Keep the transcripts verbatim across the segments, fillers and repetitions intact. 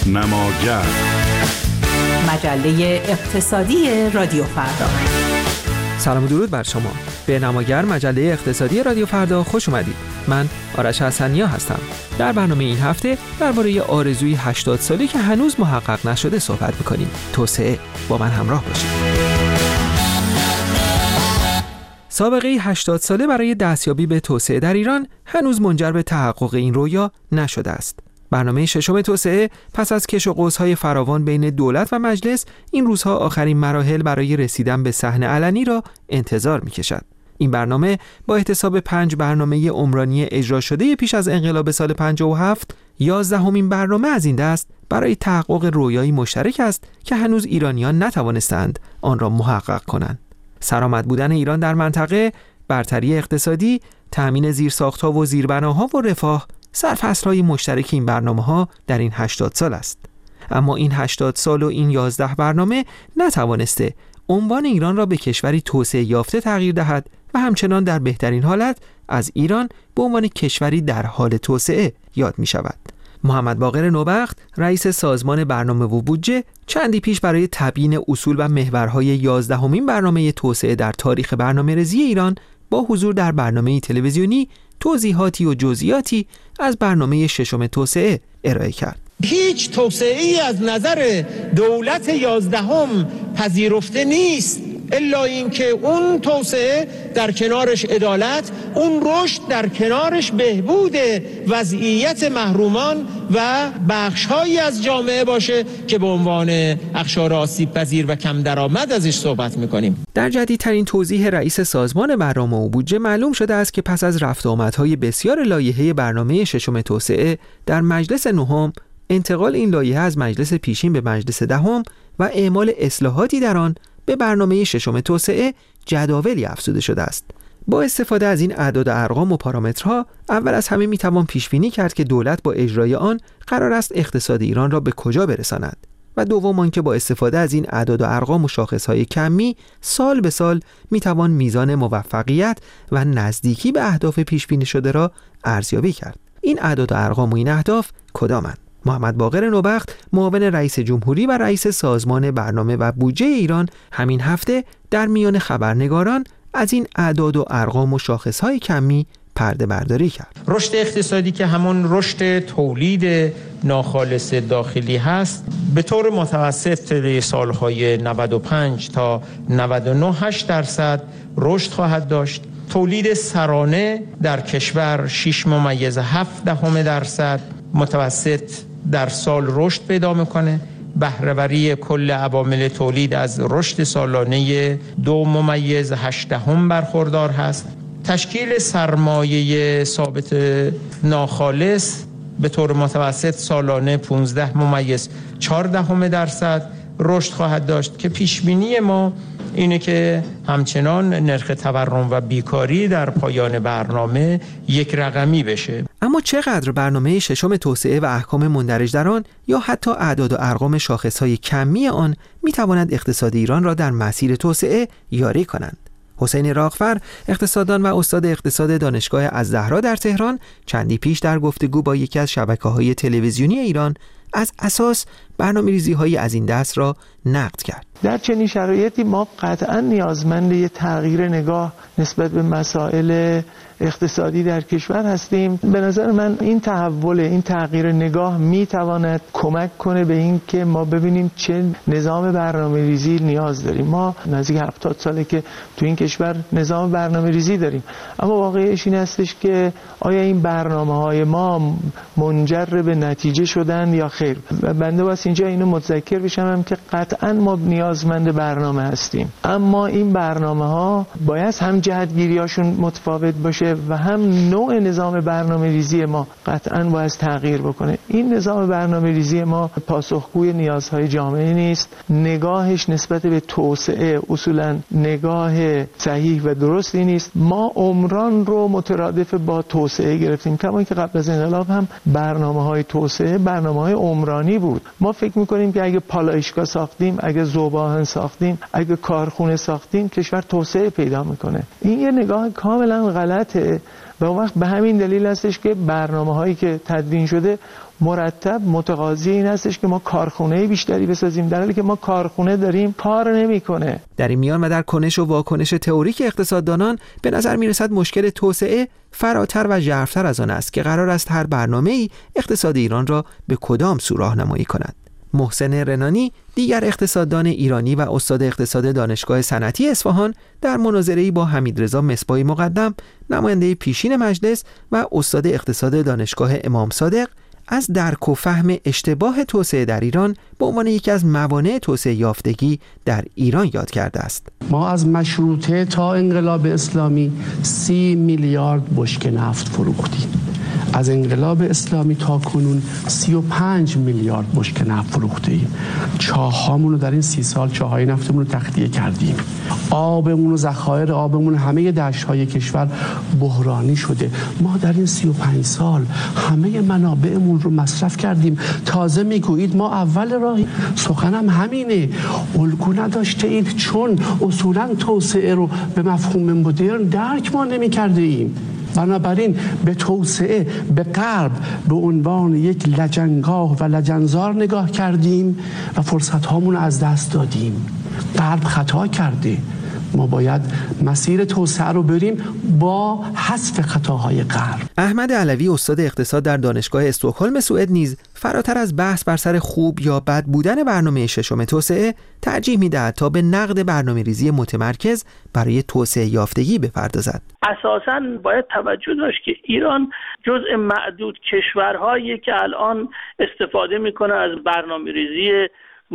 نماگر، مجله اقتصادی رادیو فردا. سلام و درود بر شما. به نماگر، مجله اقتصادی رادیو فردا خوش اومدید. من آرش حسنیا هستم. در برنامه این هفته درباره آرزوی هشتاد سالی که هنوز محقق نشده صحبت می‌کنیم. توسعه. با من همراه باشید. سابقه هشتاد ساله برای دستیابی به توسعه در ایران هنوز منجر به تحقق این رویا نشده است. برنامه ششم توسعه پس از کش و قوس‌های فراوان بین دولت و مجلس این روزها آخرین مراحل برای رسیدن به صحن علنی را انتظار می‌کشد. این برنامه با احتساب پنج برنامه عمرانی اجرا شده پیش از انقلاب سال پنجاه و هفت، یازدهمین برنامه از این دست برای تحقق رویایی مشترک است که هنوز ایرانیان نتوانستند آن را محقق کنند. سرآمد بودن ایران در منطقه، برتری اقتصادی، تأمین زیرساخت‌ها و زیربناها و رفاه سرفصل‌های مشترک این برنامه‌ها در این هشتاد سال است. اما این هشتاد سال و این یازده برنامه نتوانسته عنوان ایران را به کشوری توسعه یافته تغییر دهد و همچنان در بهترین حالت از ایران به عنوان کشوری در حال توسعه یاد می شود. محمد باقر نوبخت، رئیس سازمان برنامه و بودجه، چندی پیش برای تبیین اصول و محورهای یازدهمین برنامه توسعه در تاریخ برنامه‌ریزی ایران با حضور در برنامه تلویزیونی توضیحاتی و جزئیاتی از برنامه ششم توسعه ارائه کرد. هیچ توسعه‌ای از نظر دولت یازدهم پذیرفته نیست الا اینکه اون توسعه در کنارش عدالت، اون رشد در کنارش بهبود وضعیت محرومان و بخش‌هایی از جامعه باشه که به عنوان اقشار آسیب پذیر و کم درآمد ازش صحبت می‌کنیم. در جدیدترین توضیح رئیس سازمان برنامه و بودجه معلوم شده است که پس از رفت و آمدهای بسیار لایحه برنامه ششم توسعه در مجلس نهم، انتقال این لایحه از مجلس پیشین به مجلس دهم و اعمال اصلاحاتی در آن به برنامه ششم توسعه جداولی افزوده شده است. با استفاده از این اعداد و ارقام و پارامترها، اول از همه میتوان پیش بینی کرد که دولت با اجرای آن قرار است اقتصاد ایران را به کجا برساند و دوم آنکه با استفاده از این اعداد و ارقام و شاخصهای کمی سال به سال میتوان میزان موفقیت و نزدیکی به اهداف پیش بینی شده را ارزیابی کرد. این اعداد و ارقام و این اهداف کدامند؟ محمد باقر نوبخت، معاون رئیس جمهوری و رئیس سازمان برنامه و بودجه ایران، همین هفته در میان خبرنگاران از این اعداد و ارقام و شاخصهای کمی پرده برداری کرد. رشد اقتصادی که همون رشد تولید ناخالص داخلی هست، به طور متوسط سالهای نود و پنج تا نود و نه هشت درصد رشد خواهد داشت. تولید سرانه در کشور شش ممیز هفت دهم درصد متوسط در سال رشد پیدا میکنه. بهره‌وری کل عوامل تولید از رشد سالانه دو ممیز هشت دهم برخوردار هست. تشکیل سرمایه ثابت ناخالص به طور متوسط سالانه پانزده ممیز چهار دهم درصد رشد خواهد داشت که پیشبینی ما اینه که همچنان نرخ تورم و بیکاری در پایان برنامه یک رقمی بشه. اما چقدر برنامه ششم توسعه و احکام مندرج در آن یا حتی اعداد و ارقام شاخصهای کمی آن میتواند اقتصاد ایران را در مسیر توسعه یاری کنند؟ حسین راغفر، اقتصاددان و استاد اقتصاد دانشگاه الزهرا در تهران، چندی پیش در گفتگو با یکی از شبکه‌های تلویزیونی ایران از اساس برنامه‌ریزی‌های از این دست را نقد کرد. در چنین شرایطی ما قطعاً نیازمند یک تغییر نگاه نسبت به مسائل اقتصادی در کشور هستیم. به نظر من این تحول، این تغییر نگاه میتواند کمک کنه به این که ما ببینیم چه نظام برنامه‌ریزی نیاز داریم. ما نزدیک هفتاد ساله که تو این کشور نظام برنامه‌ریزی داریم، اما واقعیش این هستش که آیا این برنامه‌های ما منجر به نتیجه شدن یا خیر؟ و بنده واسه اینجا اینو متذکر بشم هم که قطعاً ما نیازمند برنامه هستیم، اما این برنامه‌ها باید هم جهتگیریاشون متفاوت باشه و هم نوع نظام برنامه‌ریزی ما قطعاً باید تغییر بکنه. این نظام برنامه‌ریزی ما پاسخگوی نیازهای جامعه نیست، نگاهش نسبت به توسعه اصولاً نگاه صحیح و درستی نیست. ما عمران رو مترادف با توسعه گرفتیم، کما که قبل از انقلاب هم برنامه‌های توسعه برنامه‌های عمرانی بود. ما فکر می‌کنیم که اگه پالایشگاه ساختیم، اگه ذوب‌آهن ساختیم، اگه کارخونه ساختیم، کشور توسعه پیدا می‌کنه. این یه نگاه کاملا غلطه و اون وقت به همین دلیل هستش که برنامه‌هایی که تدوین شده مرتب متقاضی این هستش که ما کارخونه بیشتری بسازیم، در حالی که ما کارخونه داریم کار نمیکنه. در این میان و در کنش و واکنش تئوریک اقتصاددانان به نظر میرسد مشکل توسعه فراتر و ژرف‌تر از آن است که قرار است هر برنامه‌ای اقتصاد ایران را به کدام سو راهنمایی کند. محسن رنانی، دیگر اقتصاددان ایرانی و استاد اقتصاد دانشگاه صنعتی اصفهان، در مناظره‌ای با حمیدرضا مصباحی مقدم، نماینده پیشین مجلس و استاد اقتصاد دانشگاه امام صادق، از درک و فهم اشتباه توسعه در ایران به عنوان یکی از موانع توسعه یافتگی در ایران یاد کرده است. ما از مشروطه تا انقلاب اسلامی سی میلیارد بشکه نفت فروختیم. از انقلاب اسلامی تا کنون سی و پنج میلیارد بشکه نفت فروخته ایم. چاه‌هامون رو در این سی سال چاه‌های نفتمون رو تخلیه کردیم. آبمون و ذخایر آبمون همه دشت‌های کشور بحرانی شده. ما در این سی و پنج سال همه منابعمون رو مصرف کردیم. تازه میگویید ما اول راهی. سخنم همینه. الگو نداشته اید چون اصولاً توسعه رو به مفهوم مدرن درک ما نمی‌کرده ایم. بنابراین به توسعه به غرب به عنوان یک لجنگاه و لجنزار نگاه کردیم و فرصت هامون از دست دادیم. غرب خطا کرده. ما باید مسیر توسعه رو بریم با حذف خطاهای غرب. احمد علوی، استاد اقتصاد در دانشگاه استکهلم سوئد، نیز فراتر از بحث بر سر خوب یا بد بودن برنامه ششم توسعه ترجیح می‌دهد تا به نقد برنامه‌ریزی متمرکز برای توسعه یافتگی بپردازد. اساساً باید توجه داشت که ایران جزء معدود کشورهایی که الان استفاده می‌کنه از برنامه‌ریزی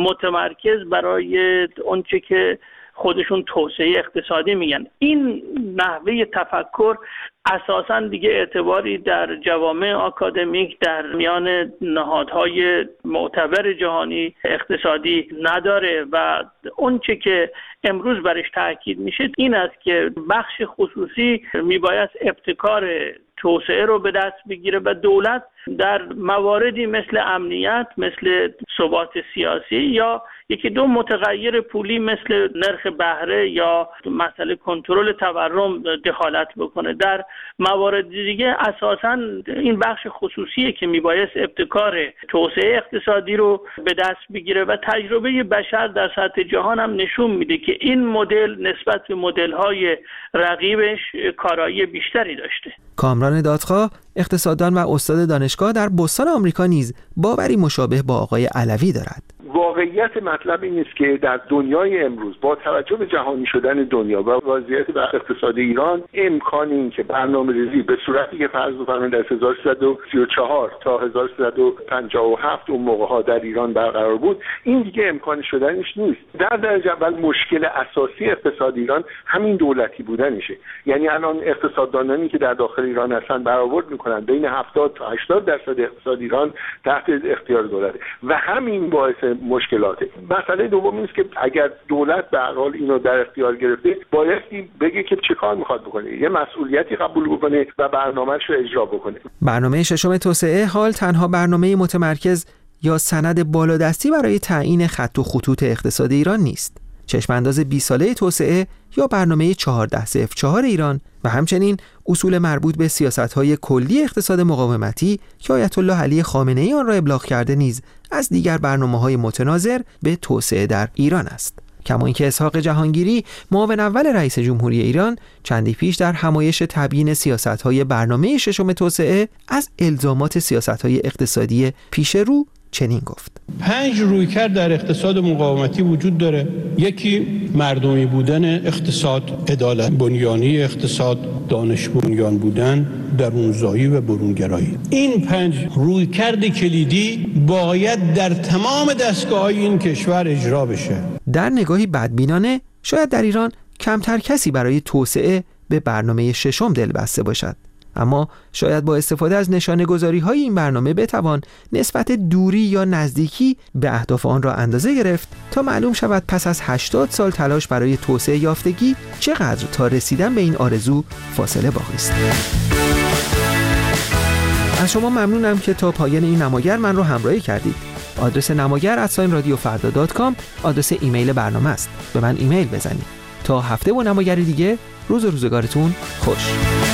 متمرکز برای اونچه که خودشون توسعه اقتصادی میگن. این نحوه تفکر اساساً دیگه اعتباری در جوامع آکادمیک در میان نهادهای معتبر جهانی اقتصادی نداره و اونچه که امروز برش تاکید میشه این است که بخش خصوصی میباید ابتکار توسعه رو به دست بگیره و دولت در مواردی مثل امنیت، مثل ثبات سیاسی یا یکی دو متغیر پولی مثل نرخ بهره یا مسئله کنترل تورم دخالت بکنه. در موارد دیگه اساساً این بخش خصوصیه که میبایست ابتکار توسعه اقتصادی رو به دست بگیره و تجربه بشر در سطح جهان هم نشون میده که این مدل نسبت به مدل‌های رقیبش کارایی بیشتری داشته. کامران دادخواه، اقتصاددان و استاد دانشگاه در بستان آمریکا، نیز باوری مشابه با آقای علوی دارد. واقعیت مطلب این است که در دنیای امروز با توجه به جهانی شدن دنیا و وضعیت اقتصادی ایران امکان این که برنامه‌ریزی به صورتی که فرض بفرمایید از هزار و سیصد و سی و چهار تا هزار و سیصد و پنجاه و هفت اون موقع‌ها در ایران برقرار بود، این دیگه امکان شدنش نیست. در درجه اول مشکل اساسی اقتصاد ایران همین دولتی بودنشه. یعنی الان اقتصاددانانی که در داخل ایران هستن برآورد میکنن بین هفتاد تا هشتاد درصد اقتصاد ایران تحت اختیار دولته و همین باعث مشکلاته. مسئله دوم این است که اگر دولت به هر حال اینو در اختیار گرفته بایستی بگه که چه کار میخواد بکنه، یه مسئولیتی قبول بکنه و برنامه‌اش رو اجرا بکنه. برنامه ششم توسعه حال تنها برنامه متمرکز یا سند بالادستی برای تعیین خط و خطوط اقتصاد ایران نیست. چشمانداز بیست ساله توسعه یا برنامه چهارده صفر چهار ایران و همچنین اصول مربوط به سیاست‌های کلی اقتصاد مقاومتی که آیت الله علی خامنه‌ای آن را ابلاغ کرده نیز از دیگر برنامه‌های متناظر به توسعه در ایران است. کما اینکه اسحاق جهانگیری، معاون اول رئیس جمهوری ایران، چندی پیش در همایش تبیین سیاست‌های برنامه ششم توسعه از الزامات سیاست‌های اقتصادی پیش رو چنین گفت: پنج رویکرد در اقتصاد مقاومتی وجود داره. یکی مردمی بودن اقتصاد، عدالت بنیانی اقتصاد، دانش بنیان بودن، درونزایی و برونگرایی. این پنج رویکرد کلیدی باید در تمام دستگاه‌های این کشور اجرا بشه. در نگاهی بدبینانه شاید در ایران کمتر کسی برای توسعه به برنامه ششم دل بسته باشد، اما شاید با استفاده از نشانه‌گذاری های این برنامه بتوان نسبت دوری یا نزدیکی به اهداف آن را اندازه گرفت تا معلوم شود پس از هشتاد سال تلاش برای توسعه یافتگی چقدر تا رسیدن به این آرزو فاصله باقی است. از شما ممنونم که تا پایان این نماگر من رو همراهی کردید. آدرس نماگر ات رادیو فردا دات کام آدرس ایمیل برنامه است. به من ایمیل بزنید. تا هفته و نماگر دیگه، روز و روزگارتون خوش.